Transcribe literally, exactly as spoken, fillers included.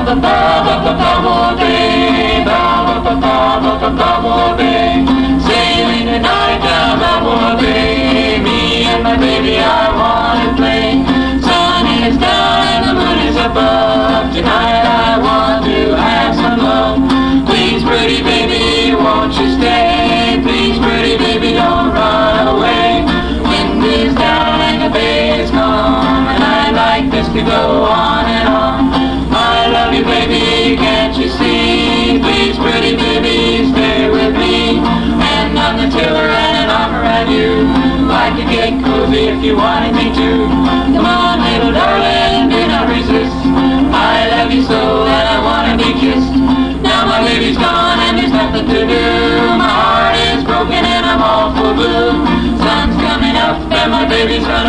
Bay, Balboa Bay, sailing tonight down Balboa Bay. Me and my baby, I wanna play. Sun is down and the moon is above. Tonight I want to have some love. Please, pretty baby, won't you stay? Please, pretty baby, don't run away. Wind is down and the bay is calm, and I'd like this to go on and on. I love you, baby, can't you see? Please, pretty baby, stay with me. And I'm the tiller and an armor and you. I could get cozy if you wanted me to. Come on, little darling, do not resist. I love you so that I wanna be kissed. Now my baby's gone and there's nothing to do. My heart is broken and I'm all full blue. Sun's coming up and my baby's running.